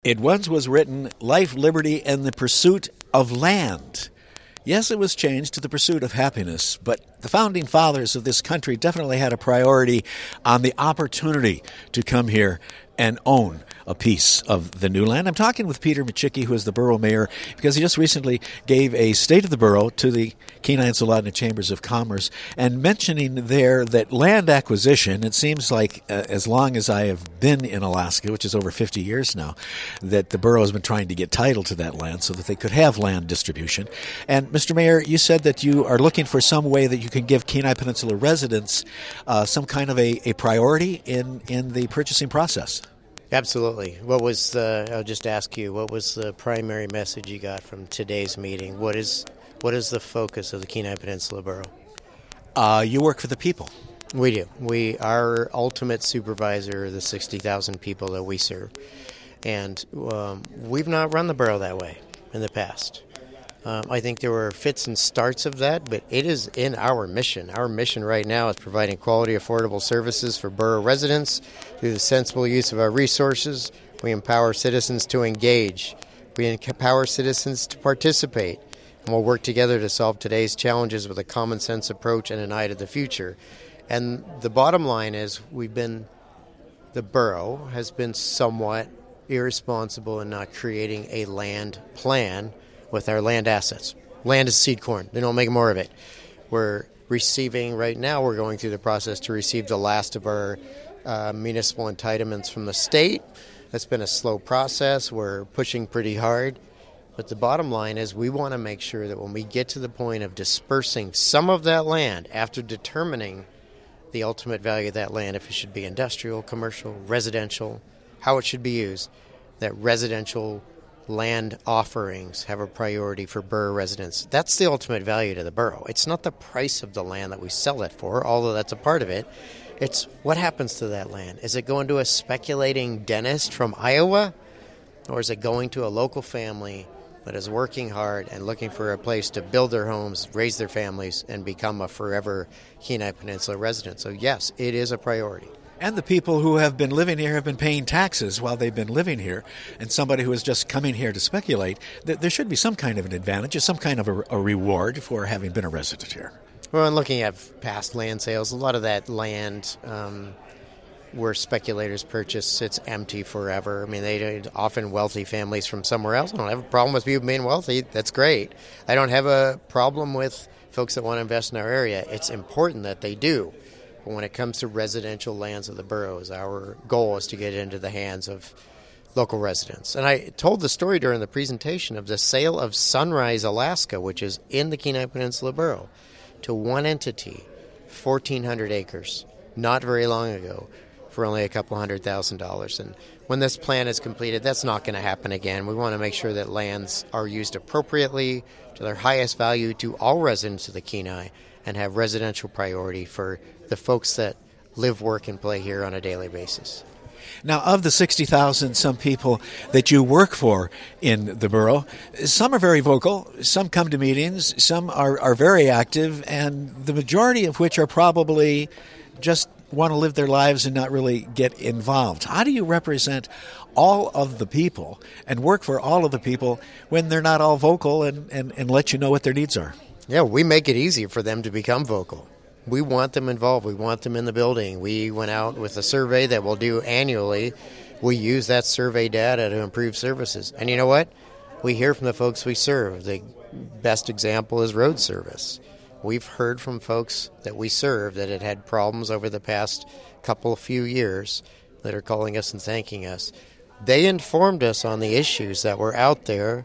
It once was written, life, liberty, and the pursuit of land. Yes, it was changed to the pursuit of happiness, but the founding fathers of this country definitely had a priority on the opportunity to come here and own a piece of the new land. I'm talking with Peter Micciche, who is the borough mayor, because he just recently gave a state of the borough to the Kenai and Soldotna Chambers of Commerce, and mentioning there that land acquisition, it seems like as long as I have been in Alaska, which is over 50 years now, that the borough has been trying to get title to that land so that they could have land distribution. And Mr. Mayor, you said that you are looking for some way that you can give Kenai Peninsula residents some kind of a priority in the purchasing process. Absolutely. I'll just ask you, what was the primary message you got from today's meeting? What is the focus of the Kenai Peninsula Borough? You work for the people. We do. Our ultimate supervisor are the 60,000 people that we serve. And we've not run the borough that way in the past. I think there were fits and starts of that, but it is in our mission. Our mission right now is providing quality, affordable services for borough residents through the sensible use of our resources. We empower citizens to engage. We empower citizens to participate. And we'll work together to solve today's challenges with a common sense approach and an eye to the future. And the bottom line is the borough has been somewhat irresponsible in not creating a land plan with our land assets. Land is seed corn. They don't make more of it. We're receiving, right now, we're going through the process to receive the last of our municipal entitlements from the state. That's been a slow process. We're pushing pretty hard. But the bottom line is we want to make sure that when we get to the point of dispersing some of that land after determining the ultimate value of that land, if it should be industrial, commercial, residential, how it should be used, that residential land offerings have a priority for borough residents. That's the ultimate value to the borough. It's not the price of the land that we sell it for, although that's a part of it. It's what happens to that land. Is it going to a speculating dentist from Iowa, or is it going to a local family that is working hard and looking for a place to build their homes, raise their families, and become a forever Kenai Peninsula resident? So yes, it is a priority. And the people who have been living here have been paying taxes while they've been living here. And somebody who is just coming here to speculate, there should be some kind of an advantage, some kind of a reward for having been a resident here. Well, and looking at past land sales, a lot of that land where speculators purchase, it's empty forever. I mean, they often wealthy families from somewhere else. I don't have a problem with people being wealthy. That's great. I don't have a problem with folks that want to invest in our area. It's important that they do. But when it comes to residential lands of the boroughs, our goal is to get it into the hands of local residents. And I told the story during the presentation of the sale of Sunrise, Alaska, which is in the Kenai Peninsula Borough, to one entity, 1,400 acres, not very long ago, for only a couple $100,000. And when this plan is completed, that's not going to happen again. We want to make sure that lands are used appropriately to their highest value to all residents of the Kenai and have residential priority for the folks that live, work, and play here on a daily basis. Now, of the 60,000 some people that you work for in the borough, some are very vocal, some come to meetings, some are very active, and the majority of which are probably just want to live their lives and not really get involved. How do you represent all of the people and work for all of the people when they're not all vocal and let you know what their needs are? Yeah, we make it easy for them to become vocal. We want them involved. We want them in the building. We went out with a survey that we'll do annually. We use that survey data to improve services. And you know what? We hear from the folks we serve. The best example is road service. We've heard from folks that we serve that had had problems over the past few years that are calling us and thanking us. They informed us on the issues that were out there.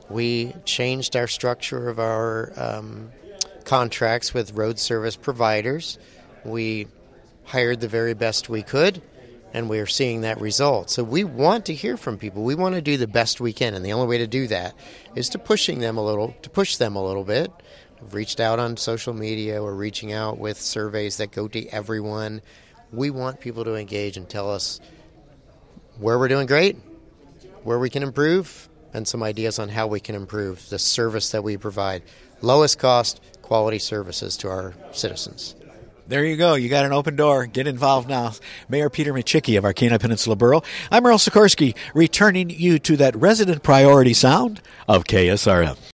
We changed our structure of our contracts with road service providers. We hired the very best we could, and we are seeing that result. So we want to hear from people. We want to do the best we can, and the only way to do that is to push them a little bit. We've reached out on social media. We're reaching out with surveys that go to everyone. We want people to engage and tell us where we're doing great, where we can improve, and some ideas on how we can improve the service that we provide. Lowest cost, quality services to our citizens. There you go. You got an open door. Get involved now. Mayor Peter Micciche of our Kenai Peninsula Borough. I'm Earl Sikorsky, returning you to that resident priority sound of KSRM.